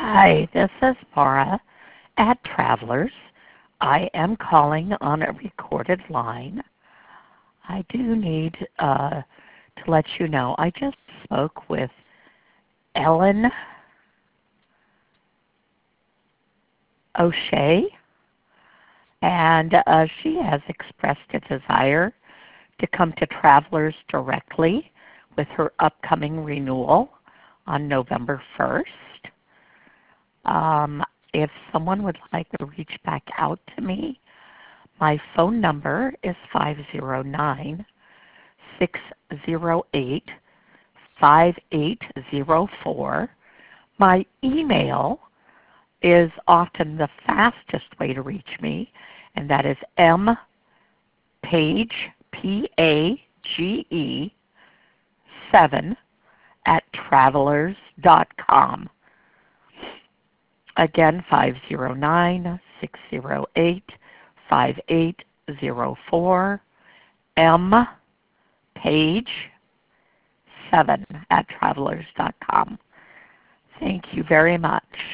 Hi, this is Mara at Travelers. I am calling on a recorded line. I do need to let you know I just spoke with Ellen O'Shea, and she has expressed a desire to come to Travelers directly with her upcoming renewal on November 1st. If someone would like to reach back out to me, my phone number is 509-608-5804. My email is often the fastest way to reach me, and that is mpage, P-A-G-E, 7 at travelers.com. Again, 509-608-5804, mpage, 7 at travelers.com. Thank you very much.